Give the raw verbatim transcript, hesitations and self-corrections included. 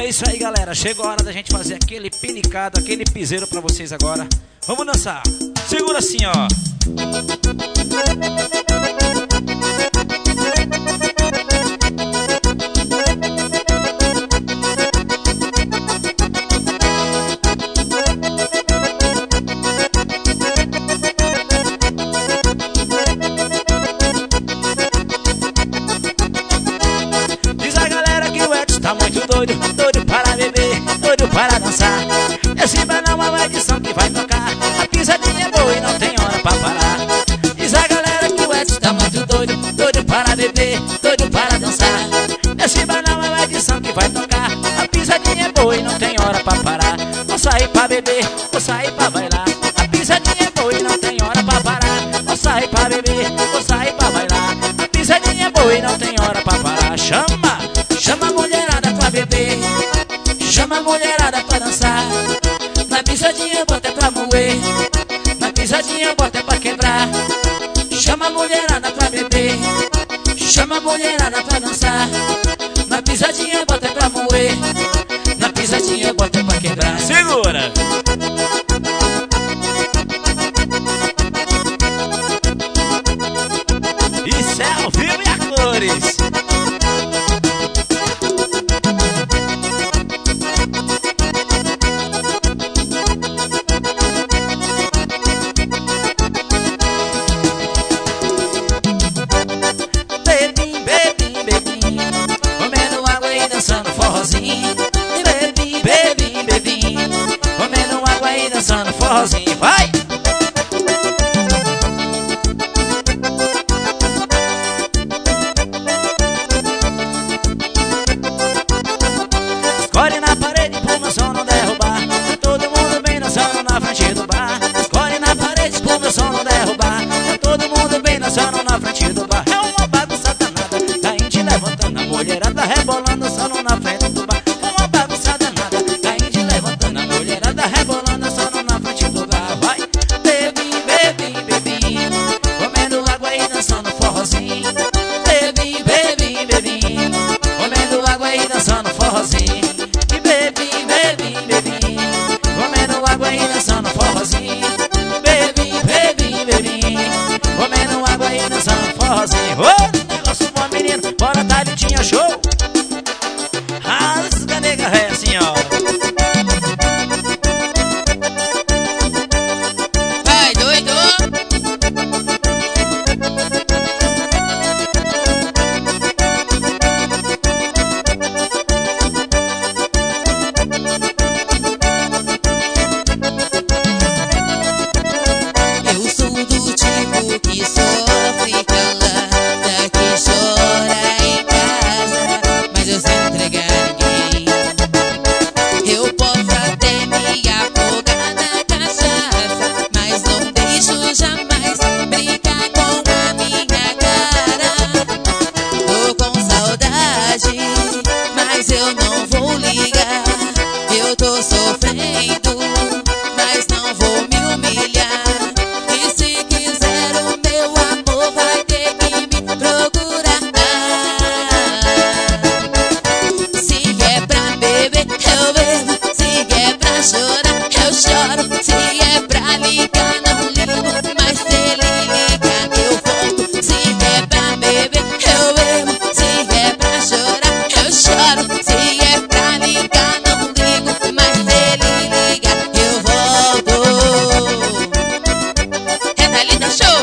É isso aí, galera. Chegou a hora da gente fazer aquele pinicado, aquele piseiro pra vocês agora. Vamos dançar. Segura assim, ó. Diz a galera que o Edson tá muito doido, doido para beber, doido para dançar. Esse vai não é uma edição que vai tocar. A pisadinha é boa e não tem hora pra parar. Diz a galera que o Edson tá muito doido, doido para beber, doido para dançar. Esse vai não é uma edição que vai tocar. A pisadinha é boa e não tem hora pra parar. Vou sair pra beber, vou sair pra bailar. A pisadinha é boa e não tem hora pra parar. Vou sair pra beber, vou sair pra bailar. A pisadinha é boa e não tem hora pra parar. Chama, chama a mulherada pra beber, chama a mulherada pra dançar. Na pisadinha bota é pra moer, na pisadinha bota é pra quebrar. Chama a mulherada pra beber, chama a mulherada pra dançar. Na pisadinha bota é pra moer, na pisadinha bota é pra quebrar. Segura! Isso é ao vivo e a cores. Bebim, bebim, bebim, comendo água e dançando forrozinho. Bebim, bebim, bebim, comendo água e dançando forrozinho. Vai! Escolhe na parede pro meu som não derrubar. Tá todo mundo bem dançando na frente do bar. Escolhe na parede pro meu som não derrubar. Tá todo mundo bem dançando na frente do bar. É uma bagunça danada, tá gente levantando, a mulherada rebolando, dançando na frente do bar. É uma bagunça danada, tá gente levantando, a mulherada rebolando, dançando na frente do bar. Vai! Bebim, bebim, bebim, comendo água e dançando forrozinho. Bebim, bebim, bebim, comendo água e dançando forrozinho. E bebim, bebim, bebim, comendo água e dançando forrozinho. Bebim, bebim, bebim, comendo água e dançando forrozinho. Ô, negócio bom, menino, bora Thalitinha, show! Rasga, nega, é assim, ó. Vai, doido! Eu sou do tipo que sofre calada, que chora em casa, mas eu sei entregar ninguém. Eu posso até me afogar na cachaça, mas não deixo jamais brincar com a minha cara. Tô com saudade, mas eu não vou ligar. Eu tô sofrendo, mas não vou me humilhar. E se quiser o meu amor, vai ter que me procurar. Se é pra beber, eu bebo. Se é pra chorar, eu choro. Se é pra ligar, não ligo, mas se ele ligar, eu volto. Se é pra beber, eu bebo. Se é pra chorar, eu choro. Se é pra ligar, não ligo, mas se ele ligar, eu volto. É Thalita Show!